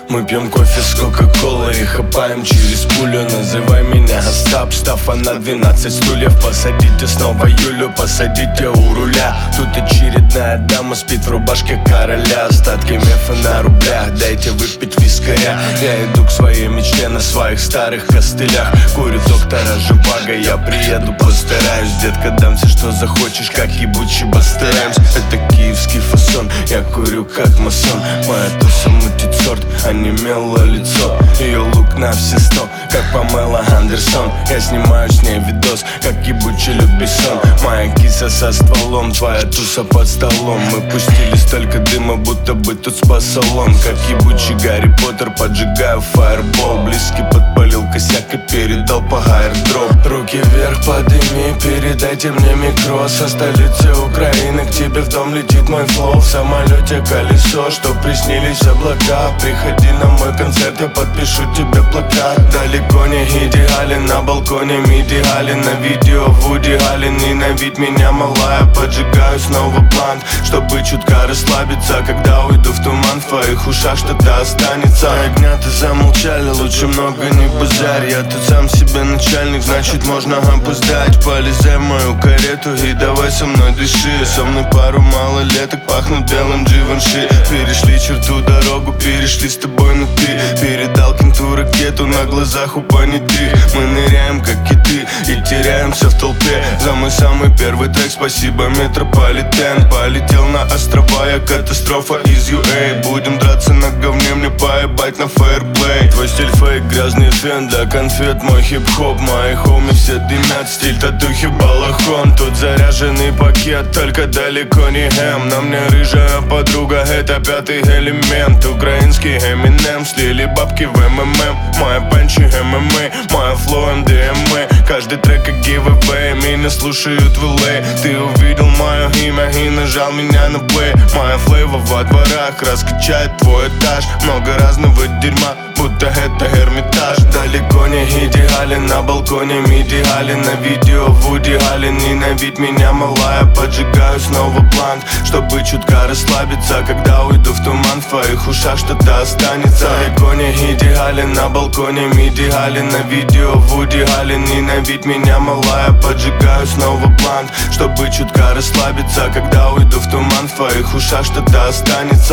Мы пьем кофе с кока-колой и хапаем через пулю. Называй меня Остап, Стафа на 12 стульев. Посадите снова Юлю, посадите у руля. Тут очередная дама спит в рубашке короля. Остатки мефа на рублях, дайте выпить вискаря. Я иду к своей мечте на своих старых костылях. Курю доктора Живаго, я приеду, постараюсь. Детка, дам все, что захочешь, как ебучий бастараемс. Это киевский фасон, я курю как масон. Моя туса мутит сорт, онемело лицо. Ее лук на все 100, как Памела Андерсон. Я снимаю с ней видос, как ебучий Люк Бессон. Моя киса со стволом, твоя туса под столом. Мы пустили столько дыма, будто бы тут спа-салон. Как ебучий Гарри Поттер, поджигаю фаербол. Близкий подпалил косяк и передал по аирдроп. Руки вверх подними, передайте мне микро. Со столицы Украины к тебе в дом летит мой флоу. В самолете колесо, что приснились облака. Приходи на мой концерт, я подпишу тебе плакат. Далеко не идеален, на балконе миди Аллен. На видео Вуди Аллен, ненавидь меня, малая. Поджигаю снова блант, чтобы чутка расслабиться. Когда уйду в туман, в твоих ушах что-то останется. Ягнята замолчали, лучше много не базарь. Я тут сам себе начальник, значит можно опоздать. Полезай в мою карету и давай со мной дыши. Со мной пару малолеток пахнут белым Givenchy. Перешли черту, дорогу перешли с тобой на ты. Передал кенту ракету на глазах у понятых. Мы ныряем как киты и теряемся в толпе. За мой самый первый трек спасибо Метрополитен. Полетел на острова, я катастрофа из UA. Будем драться на говне, мне поебать на фейерплей. Твой стиль фейк, грязный фен для конфет. Мой хип-хоп, мои хоми все дымят. Стиль татухи балахон. Тут заряженный пакет, только далеко не хэм. На мне рыжая подруга, это пятый элемент. Украинский Eminem, слили бабки в МММ. Моя панчи ММА, моя флоу МДМА. Каждый трек как giveaway, меня слушают в LA. Ты увидел мое имя и нажал меня на плей. Моя флейва во дворах раскачает твой этаж. Много разного дерьма, будто это Эрмитаж. Далеко не идеален, на балконе миди Аллен. На видео Вуди Аллен, ненавидь меня, малая. Поджигаю снова блант, чтобы чутка расслабиться. Когда уйду в туман, в твоих ушах что-то останется. Далеко не идеален, на балконе миди Аллен. На видео Вуди Аллен, ненавидь меня, малая. Поджигаю снова блант, чтобы чутка расслабиться. Когда уйду в туман, в твоих ушах что-то останется.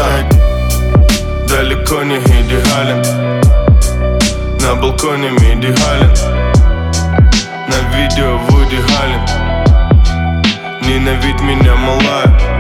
Далеко не идеален, на балконе миди Аллен. На видео Вуди Аллен, ненавидь меня, малая.